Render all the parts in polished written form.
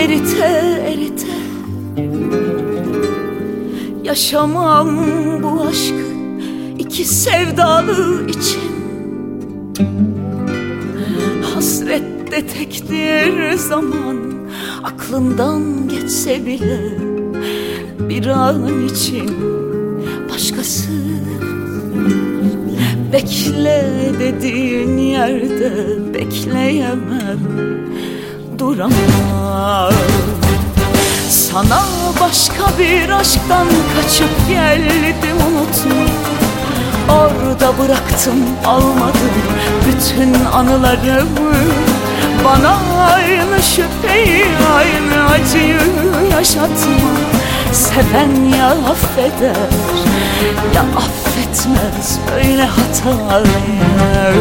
erite erite yaşamam bu aşkı iki sevdalı için. Hasrette tektir zaman, aklından geçse bile bir an için başkası. Bekle dediğin yerde bekleyemem, duramam. Sana başka bir aşktan kaçıp geldim, unutma. Orada bıraktım, almadım bütün anılarımı. Bana aynı şüpheyi, aynı acıyı yaşatma. Seven ya affeder ya affetmez böyle hatalar.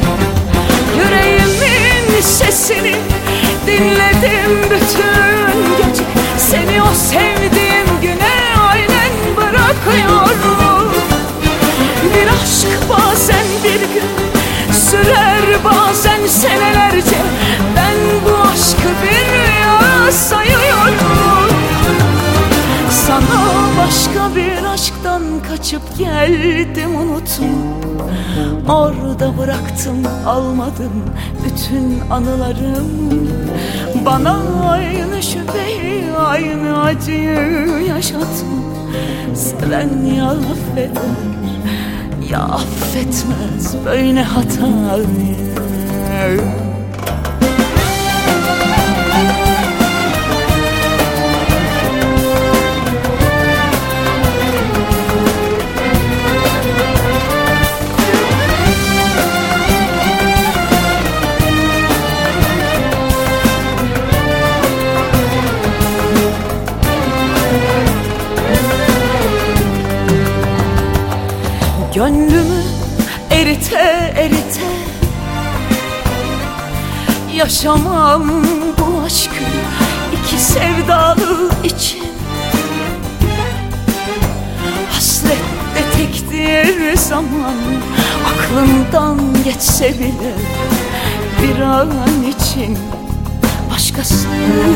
Yüreğimin sesini dinledim bütün gece. Seni o sevdiğim güne aynen bırakıyorum. Bir aşk bazen bir gün sürer, bazen senelerce. Ben bu aşkı bir rüya sayıyorum. Sana başka bir aşktan kaçıp geldim, unutma. Orada bıraktım, almadım bütün anılarım. Bana aynı şüpheyi, aynı acıyı yaşatma. Seven ya affeder ya affetmez böyle hatayı. Gönlümü erite erite yaşamam bu aşkı iki sevdalı için. Hasrette tektir zaman, aklımdan geçse bile bir an için başkası.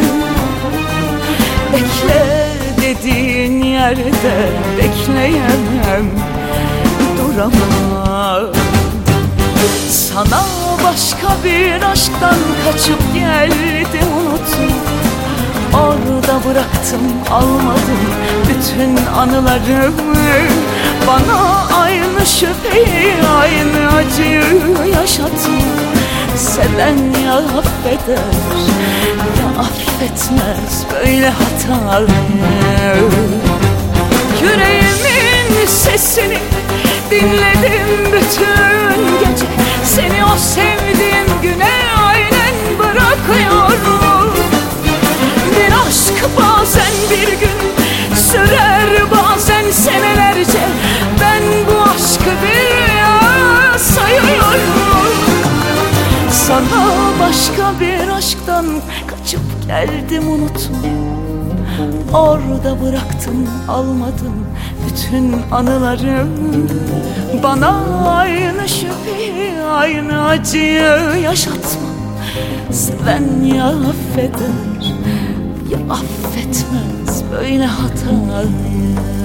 Bekle dediğin yerde bekleyemem, duramam. Sana başka bir aşktan kaçıp geldim, unutma. Orada bıraktım, almadım bütün anılarımı. Bana aynı şüpheyi, aynı acıyı yaşatma. Seven ya affeder ya affetmez böyle hatalar. Yüreğimin sesini dinledim bütün gece. Seni o sevdiğim güne aynen bırakıyorum. Bir aşk bazen bir gün sürer, bazen senelerce. Ben bu aşkı bir rüya sayıyorum. Sana başka bir aşktan kaçıp geldim, unutma. Orada bıraktım, almadım bütün anılarım. Bana aynı şüpheyi, aynı acıyı yaşatma. Seven ya affeder ya affetmez böyle hatayı.